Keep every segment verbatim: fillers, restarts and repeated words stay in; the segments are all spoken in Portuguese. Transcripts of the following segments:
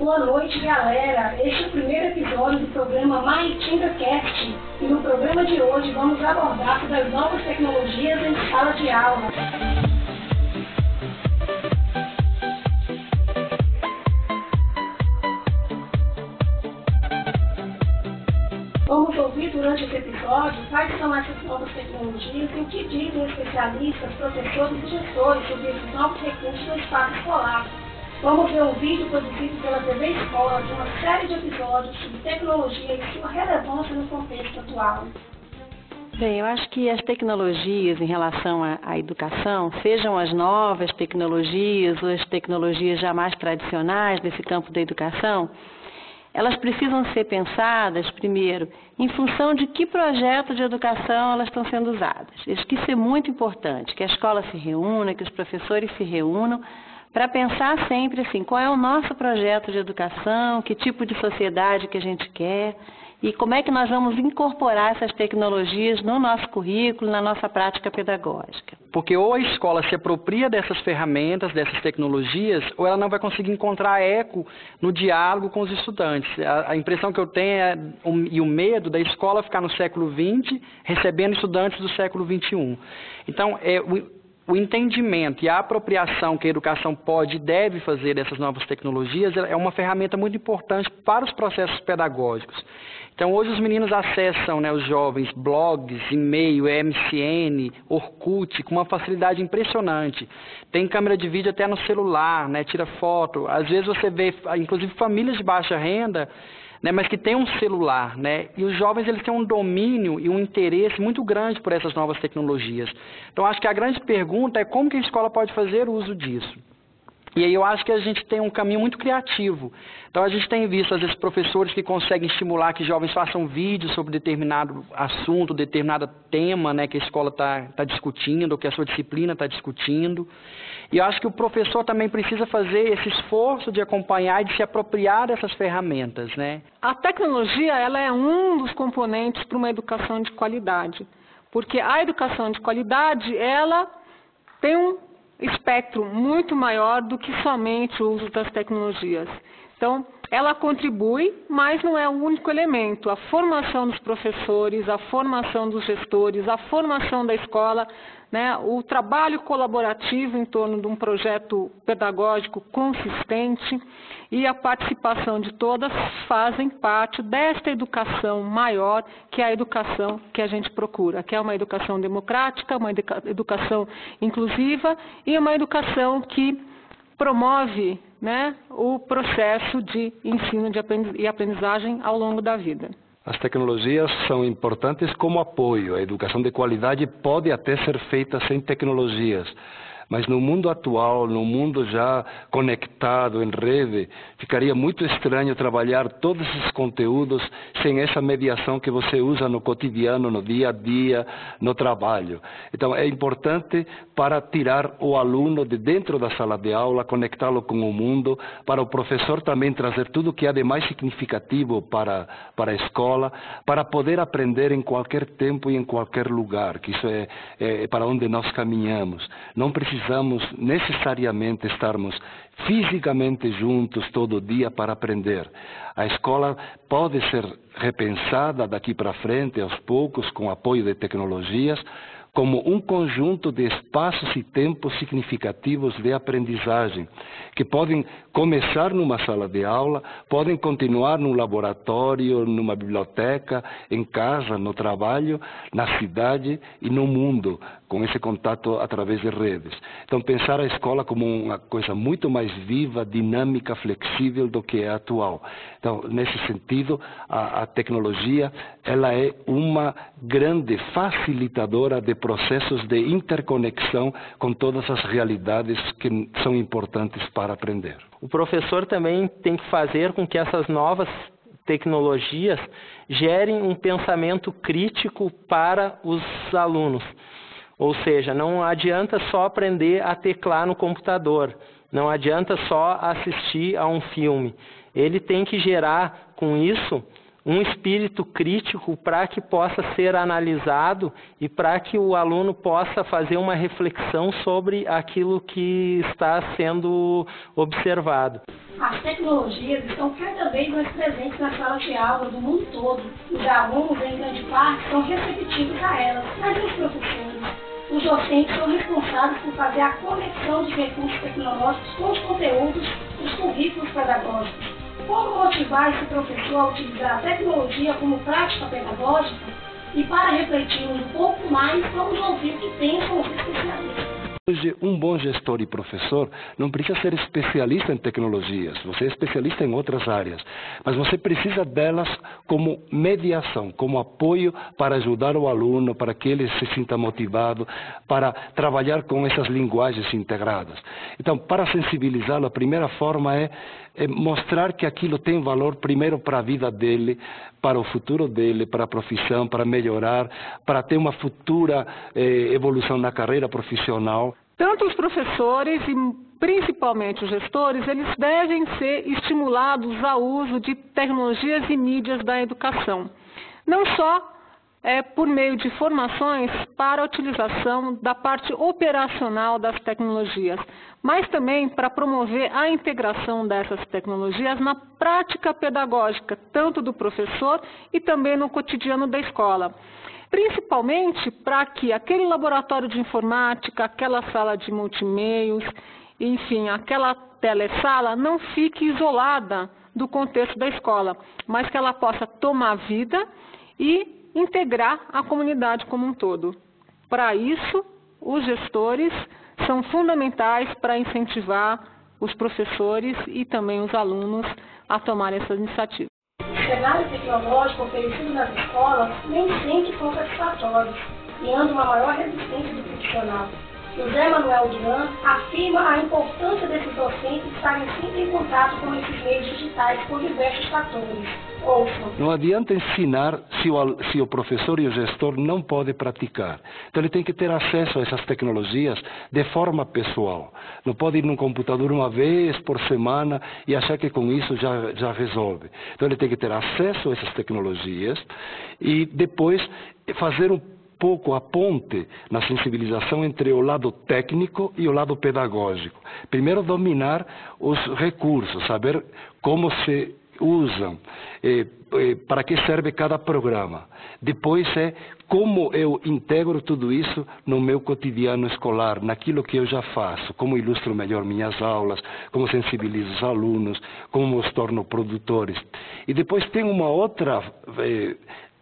Boa noite, galera. Este é o primeiro episódio do programa MyTinderCast e no programa de hoje vamos abordar sobre as novas tecnologias em sala de aula. Vamos ouvir durante esse episódio quais são essas novas tecnologias e o que dizem especialistas, professores e gestores sobre esses novos recursos no espaço escolar. Vamos ver um vídeo produzido pela T V Escola de uma série de episódios sobre tecnologia e sua relevância no contexto atual. Bem, eu acho que as tecnologias em relação à, à educação, sejam as novas tecnologias ou as tecnologias já mais tradicionais desse campo da educação, elas precisam ser pensadas, primeiro, em função de que projeto de educação elas estão sendo usadas. Acho que isso é muito importante, que a escola se reúna, que os professores se reúnam, para pensar sempre assim, qual é o nosso projeto de educação, que tipo de sociedade que a gente quer e como é que nós vamos incorporar essas tecnologias no nosso currículo, na nossa prática pedagógica. Porque ou a escola se apropria dessas ferramentas, dessas tecnologias, ou ela não vai conseguir encontrar eco no diálogo com os estudantes. A, a impressão que eu tenho é, um, e o medo da escola ficar no século vinte, recebendo estudantes do século vinte e um. Então, é, o, o entendimento e a apropriação que a educação pode e deve fazer dessas novas tecnologias é uma ferramenta muito importante para os processos pedagógicos. Então, hoje os meninos acessam, né, os jovens, blogs, e-mail, M S N, Orkut, com uma facilidade impressionante. Tem câmera de vídeo até no celular, né, tira foto. Às vezes você vê, inclusive, famílias de baixa renda, né, mas que tem um celular, né, e os jovens eles têm um domínio e um interesse muito grande por essas novas tecnologias. Então, acho que a grande pergunta é como que a escola pode fazer uso disso. E aí eu acho que a gente tem um caminho muito criativo. Então a gente tem visto, às vezes, professores que conseguem estimular que jovens façam vídeos sobre determinado assunto, determinado tema, né, que a escola está tá discutindo, ou que a sua disciplina está discutindo. E eu acho que o professor também precisa fazer esse esforço de acompanhar e de se apropriar dessas ferramentas, né? A tecnologia, ela é um dos componentes para uma educação de qualidade. Porque a educação de qualidade, ela tem um espectro muito maior do que somente o uso das tecnologias. Então, ela contribui, mas não é o único elemento. A formação dos professores, a formação dos gestores, a formação da escola, né, o trabalho colaborativo em torno de um projeto pedagógico consistente e a participação de todas fazem parte desta educação maior, que é a educação que a gente procura, que é uma educação democrática, uma educação inclusiva e uma educação que promove, né, o processo de ensino e aprendizagem ao longo da vida. As tecnologias são importantes como apoio. A educação de qualidade pode até ser feita sem tecnologias. Mas no mundo atual, no mundo já conectado em rede, ficaria muito estranho trabalhar todos esses conteúdos sem essa mediação que você usa no cotidiano, no dia a dia, no trabalho. Então é importante para tirar o aluno de dentro da sala de aula, conectá-lo com o mundo, para o professor também trazer tudo o que há de mais significativo para, para a escola, para poder aprender em qualquer tempo e em qualquer lugar, que isso é, é para onde nós caminhamos. Não precisamos Precisamos necessariamente estarmos fisicamente juntos todo dia para aprender. A escola pode ser repensada daqui para frente, aos poucos, com apoio de tecnologias, como um conjunto de espaços e tempos significativos de aprendizagem, que podem começar numa sala de aula, podem continuar num laboratório, numa biblioteca, em casa, no trabalho, na cidade e no mundo, com esse contato através de redes. Então, pensar a escola como uma coisa muito mais viva, dinâmica, flexível do que é atual. Então, nesse sentido, a, a tecnologia, ela é uma grande facilitadora de processos de interconexão com todas as realidades que são importantes para aprender. O professor também tem que fazer com que essas novas tecnologias gerem um pensamento crítico para os alunos. Ou seja, não adianta só aprender a teclar no computador, não adianta só assistir a um filme. Ele tem que gerar com isso um espírito crítico para que possa ser analisado e para que o aluno possa fazer uma reflexão sobre aquilo que está sendo observado. As tecnologias estão cada vez mais presentes nas salas de aula do mundo todo. Os alunos, em grande parte, são receptivos a elas, mas os professores, os docentes são responsáveis por fazer a conexão de recursos tecnológicos com os conteúdos dos currículos pedagógicos. Como motivar esse professor a utilizar a tecnologia como prática pedagógica? E para refletirmos um pouco mais, vamos ouvir o que pensam os especialistas. Hoje, um bom gestor e professor não precisa ser especialista em tecnologias, você é especialista em outras áreas, mas você precisa delas como mediação, como apoio para ajudar o aluno, para que ele se sinta motivado, para trabalhar com essas linguagens integradas. Então, para sensibilizá-lo, a primeira forma é, é mostrar que aquilo tem valor primeiro para a vida dele, para o futuro dele, para a profissão, para melhorar, para ter uma futura eh, evolução na carreira profissional. Tanto os professores e principalmente os gestores, eles devem ser estimulados ao uso de tecnologias e mídias da educação. Não só é, por meio de formações para a utilização da parte operacional das tecnologias, mas também para promover a integração dessas tecnologias na prática pedagógica, tanto do professor e também no cotidiano da escola. Principalmente para que aquele laboratório de informática, aquela sala de multimeios, enfim, aquela telesala não fique isolada do contexto da escola, mas que ela possa tomar vida e integrar a comunidade como um todo. Para isso, os gestores são fundamentais para incentivar os professores e também os alunos a tomar essas iniciativas. O cenário tecnológico oferecido nas escolas nem sempre são satisfatórios, criando uma maior resistência do profissional. José Manuel Duran afirma a importância desses docentes estarem sempre em contato com esses meios digitais por diversos fatores. Ouçam. Não adianta ensinar se o, se o professor e o gestor não podem praticar. Então ele tem que ter acesso a essas tecnologias de forma pessoal. Não pode ir num computador uma vez por semana e achar que com isso já, já resolve. Então ele tem que ter acesso a essas tecnologias e depois fazer um pouco a ponte na sensibilização entre o lado técnico e o lado pedagógico. Primeiro, dominar os recursos, saber como se usam, eh, eh, para que serve cada programa. Depois é como eu integro tudo isso no meu cotidiano escolar, naquilo que eu já faço, como ilustro melhor minhas aulas, como sensibilizo os alunos, como os torno produtores. E depois tem uma outra eh,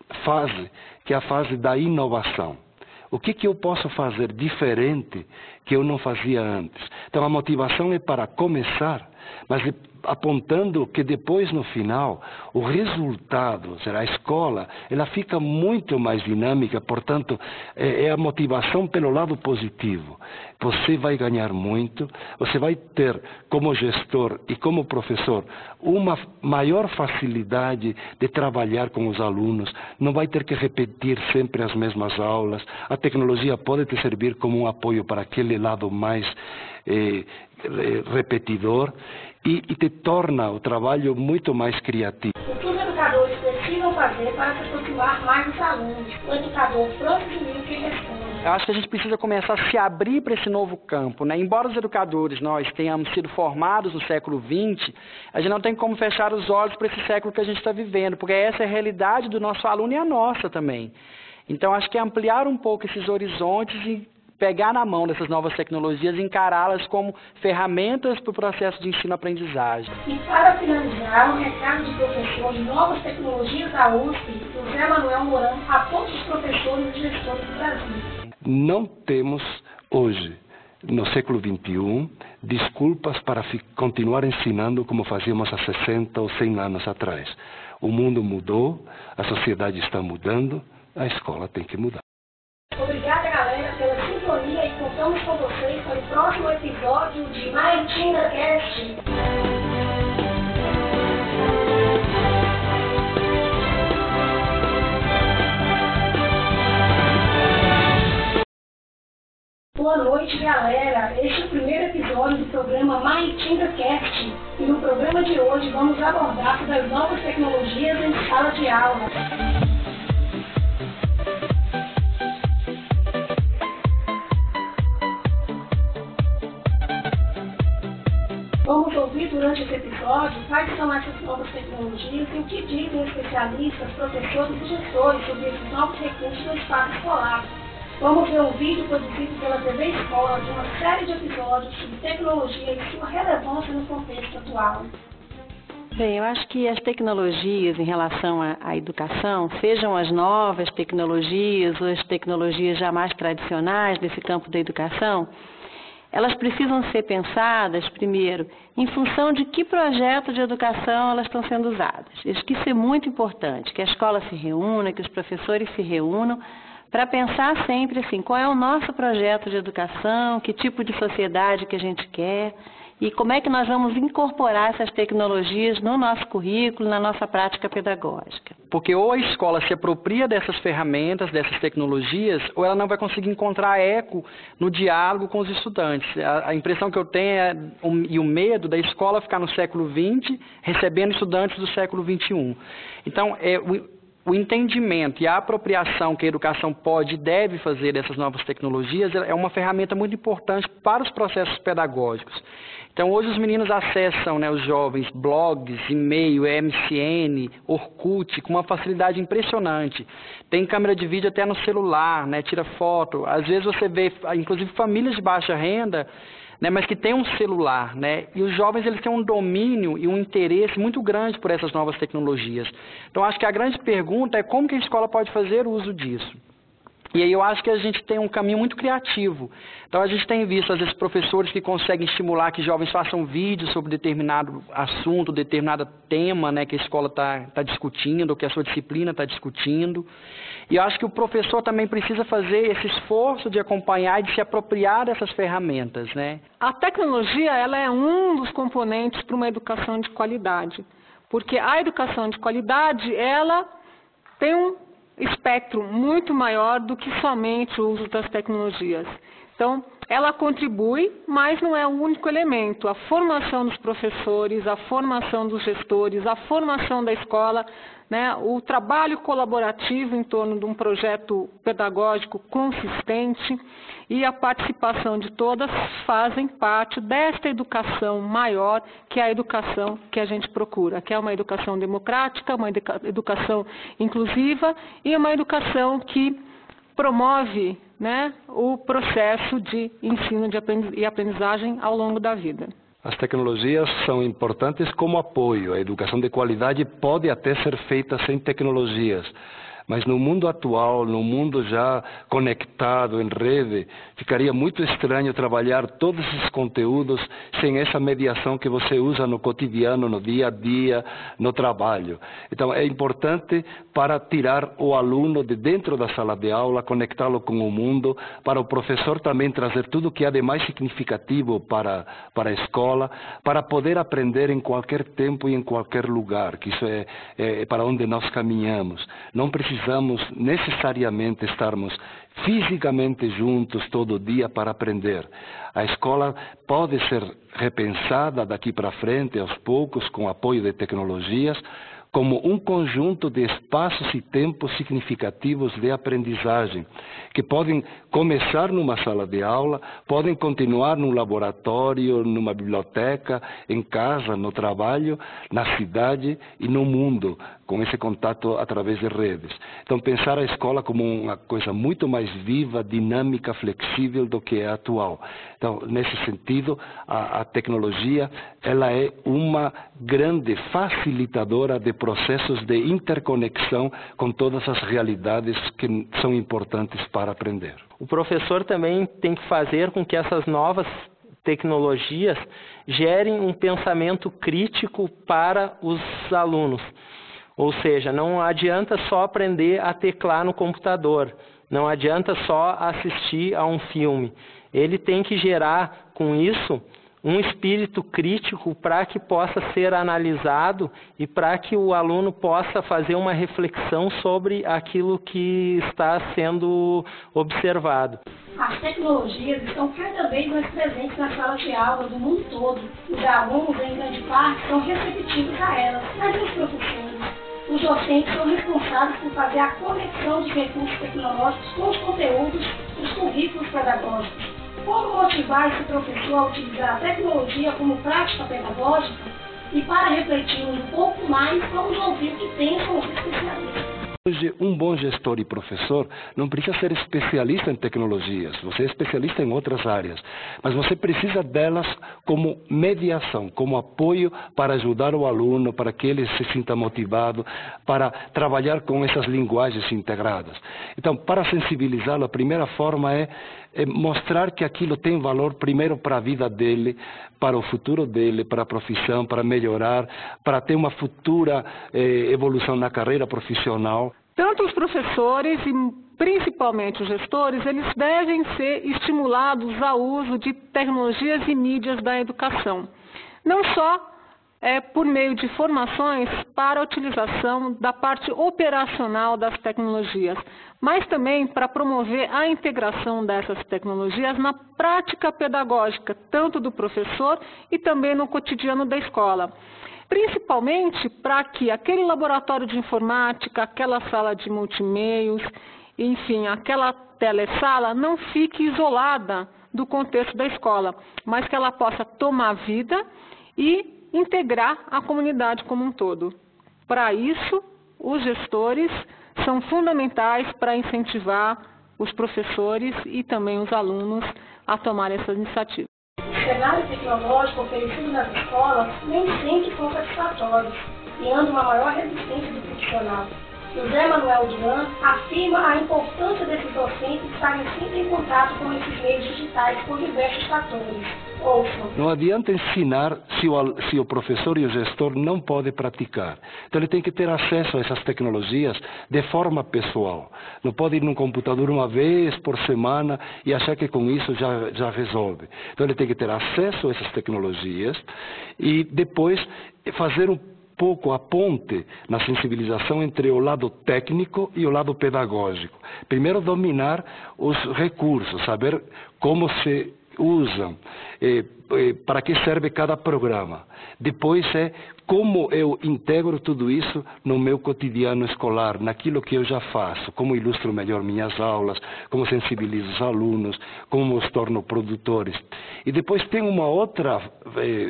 fase, que é a fase da inovação. O que, que eu posso fazer diferente que eu não fazia antes? Então a motivação é para começar, mas apontando que depois, no final, o resultado, será a escola, ela fica muito mais dinâmica, portanto, é, é a motivação pelo lado positivo. Você vai ganhar muito, você vai ter, como gestor e como professor, uma maior facilidade de trabalhar com os alunos, não vai ter que repetir sempre as mesmas aulas, a tecnologia pode te servir como um apoio para aquele lado mais eh, repetidor, E, e te torna o trabalho muito mais criativo. O que os educadores precisam fazer para se aproximar mais dos alunos? O educador Francis Wilke responde. Eu acho que a gente precisa começar a se abrir para esse novo campo, né? Embora os educadores nós tenhamos sido formados no século vinte, a gente não tem como fechar os olhos para esse século que a gente está vivendo, porque essa é a realidade do nosso aluno e a nossa também. Então, acho que é ampliar um pouco esses horizontes e pegar na mão dessas novas tecnologias e encará-las como ferramentas para o processo de ensino-aprendizagem. E para finalizar, um recado de professor de novas tecnologias da U S P, José Manuel Moran, a todos os professores e gestores do Brasil. Não temos hoje, no século vinte e um, desculpas para continuar ensinando como fazíamos há sessenta ou cem anos atrás. O mundo mudou, a sociedade está mudando, a escola tem que mudar. Obrigada, galera, pela sintonia e contamos com vocês para o próximo episódio de Maritina Cast. Boa noite. noite, galera. Este é o primeiro episódio do programa Maitinga Cast e no programa de hoje vamos abordar sobre as novas tecnologias em sala de aula. Vamos ouvir durante esse episódio quais são essas novas tecnologias e o que dizem especialistas, professores e gestores sobre esses novos recursos no espaço escolar. Vamos ver um vídeo produzido pela T V Escola de uma série de episódios sobre tecnologia e sua relevância no contexto atual. Bem, eu acho que as tecnologias em relação à, à educação, sejam as novas tecnologias ou as tecnologias já mais tradicionais desse campo da educação, elas precisam ser pensadas, primeiro, em função de que projeto de educação elas estão sendo usadas. Acho que isso é muito importante, que a escola se reúna, que os professores se reúnam, para pensar sempre assim, qual é o nosso projeto de educação, que tipo de sociedade que a gente quer e como é que nós vamos incorporar essas tecnologias no nosso currículo, na nossa prática pedagógica. Porque ou a escola se apropria dessas ferramentas, dessas tecnologias, ou ela não vai conseguir encontrar eco no diálogo com os estudantes. A, a impressão que eu tenho é, um, e o medo da escola ficar no século vinte, recebendo estudantes do século vinte e um. Então, é, o, o entendimento e a apropriação que a educação pode e deve fazer dessas novas tecnologias é uma ferramenta muito importante para os processos pedagógicos. Então, hoje os meninos acessam, né, os jovens, blogs, e-mail, M S N, Orkut, com uma facilidade impressionante. Tem câmera de vídeo até no celular, né, tira foto. Às vezes você vê, inclusive, famílias de baixa renda, né, mas que têm um celular, né, e os jovens eles têm um domínio e um interesse muito grande por essas novas tecnologias. Então, acho que a grande pergunta é como que a escola pode fazer uso disso. E aí eu acho que a gente tem um caminho muito criativo. Então a gente tem visto, às vezes, professores que conseguem estimular que jovens façam vídeos sobre determinado assunto, determinado tema, né, que a escola está tá discutindo, ou que a sua disciplina está discutindo. E eu acho que o professor também precisa fazer esse esforço de acompanhar e de se apropriar dessas ferramentas, né? A tecnologia ela é um dos componentes para uma educação de qualidade, porque a educação de qualidade ela tem um espectro muito maior do que somente o uso das tecnologias. Então, ela contribui, mas não é o único elemento. A formação dos professores, a formação dos gestores, a formação da escola, né, o trabalho colaborativo em torno de um projeto pedagógico consistente e a participação de todas fazem parte desta educação maior, que é a educação que a gente procura, que é uma educação democrática, uma educação inclusiva e uma educação que promove, né, o processo de ensino e aprendizagem ao longo da vida. As tecnologias são importantes como apoio. A educação de qualidade pode até ser feita sem tecnologias. Mas no mundo atual, no mundo já conectado em rede, ficaria muito estranho trabalhar todos esses conteúdos sem essa mediação que você usa no cotidiano, no dia a dia, no trabalho. Então é importante para tirar o aluno de dentro da sala de aula, conectá-lo com o mundo, para o professor também trazer tudo o que há de mais significativo para, para a escola, para poder aprender em qualquer tempo e em qualquer lugar, que isso é, é para onde nós caminhamos. Não precisamos Precisamos necessariamente estarmos fisicamente juntos todo dia para aprender. A escola pode ser repensada daqui para frente, aos poucos, com apoio de tecnologias, como um conjunto de espaços e tempos significativos de aprendizagem, que podem começar numa sala de aula, podem continuar num laboratório, numa biblioteca, em casa, no trabalho, na cidade e no mundo, com esse contato através de redes. Então, pensar a escola como uma coisa muito mais viva, dinâmica, flexível do que é atual. Então, nesse sentido, a, a tecnologia ela é uma grande facilitadora de processos de interconexão com todas as realidades que são importantes para aprender. O professor também tem que fazer com que essas novas tecnologias gerem um pensamento crítico para os alunos. Ou seja, não adianta só aprender a teclar no computador, não adianta só assistir a um filme. Ele tem que gerar com isso um espírito crítico para que possa ser analisado e para que o aluno possa fazer uma reflexão sobre aquilo que está sendo observado. As tecnologias estão cada vez mais presentes nas salas de aula do mundo todo. Os alunos, em grande parte, são receptivos a elas, mas e os professores? Os docentes são responsáveis por fazer a conexão de recursos tecnológicos com os conteúdos dos currículos pedagógicos. Como motivar esse professor a utilizar a tecnologia como prática pedagógica? E para refletir um pouco mais, vamos ouvir o que pensam os especialistas. Hoje, um bom gestor e professor não precisa ser especialista em tecnologias, você é especialista em outras áreas, mas você precisa delas como mediação, como apoio para ajudar o aluno, para que ele se sinta motivado, para trabalhar com essas linguagens integradas. Então, para sensibilizá-lo, a primeira forma é, é mostrar que aquilo tem valor primeiro para a vida dele, para o futuro dele, para a profissão, para melhorar, para ter uma futura eh, evolução na carreira profissional. Tanto os professores e principalmente os gestores, eles devem ser estimulados ao uso de tecnologias e mídias da educação. Não só é, por meio de formações para a utilização da parte operacional das tecnologias, mas também para promover a integração dessas tecnologias na prática pedagógica, tanto do professor e também no cotidiano da escola. Principalmente para que aquele laboratório de informática, aquela sala de multimeios, enfim, aquela telesala não fique isolada do contexto da escola, mas que ela possa tomar vida e integrar a comunidade como um todo. Para isso, os gestores são fundamentais para incentivar os professores e também os alunos a tomar essas iniciativas. O cenário tecnológico oferecido nas escolas nem sempre são satisfatórios, criando uma maior resistência do profissional. José Manuel Duran afirma a importância desses docentes estarem sempre em contato com esses meios digitais por diversos fatores. Ouçam. Não adianta ensinar se o, se o professor e o gestor não podem praticar. Então ele tem que ter acesso a essas tecnologias de forma pessoal. Não pode ir num computador uma vez por semana e achar que com isso já, já resolve. Então ele tem que ter acesso a essas tecnologias e depois fazer um pouco a ponte na sensibilização entre o lado técnico e o lado pedagógico. Primeiro, dominar os recursos, saber como se usam, eh, eh, para que serve cada programa. Depois é como eu integro tudo isso no meu cotidiano escolar, naquilo que eu já faço, como ilustro melhor minhas aulas, como sensibilizo os alunos, como os torno produtores. E depois tem uma outra eh,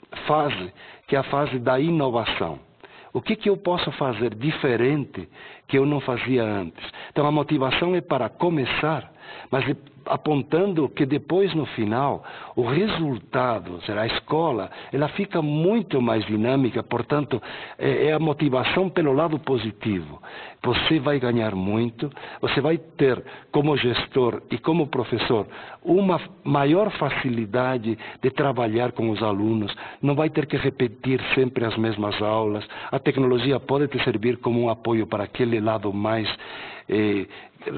fase, que é a fase da inovação. O que, que eu posso fazer diferente que eu não fazia antes? Então a motivação é para começar, mas apontando que depois, no final, o resultado, será a escola, ela fica muito mais dinâmica, portanto, é a motivação pelo lado positivo. Você vai ganhar muito, você vai ter, como gestor e como professor, uma maior facilidade de trabalhar com os alunos, não vai ter que repetir sempre as mesmas aulas, a tecnologia pode te servir como um apoio para aquele lado mais eh,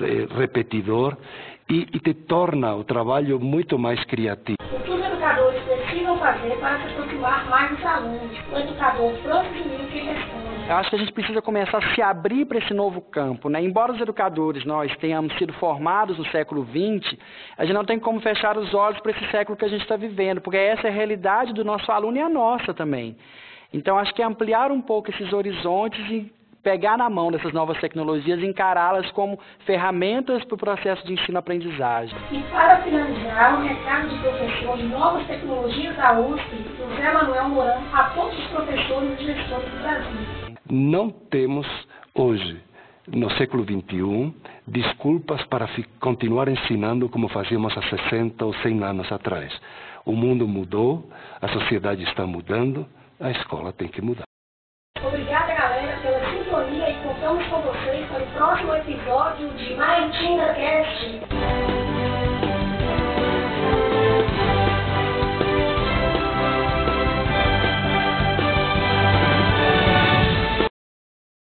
repetidor, E, e te torna o trabalho muito mais criativo. O que os educadores precisam fazer para se aproximar mais dos alunos? O educador Francis Wilke responde. Eu acho que a gente precisa começar a se abrir para esse novo campo, né? Embora os educadores nós tenhamos sido formados no século vinte, a gente não tem como fechar os olhos para esse século que a gente está vivendo, porque essa é a realidade do nosso aluno e a nossa também. Então acho que é ampliar um pouco esses horizontes e pegar na mão dessas novas tecnologias e encará-las como ferramentas para o processo de ensino-aprendizagem. E para finalizar, um recado de professor de novas tecnologias da U S P, José Manuel Moran, a todos os professores e gestores do Brasil. Não temos hoje, no século vinte e um, desculpas para continuar ensinando como fazíamos há sessenta ou cem anos atrás. O mundo mudou, a sociedade está mudando, a escola tem que mudar. Obrigada, galera, pela sintonia e contamos com vocês para o próximo episódio de Maritinga Cast.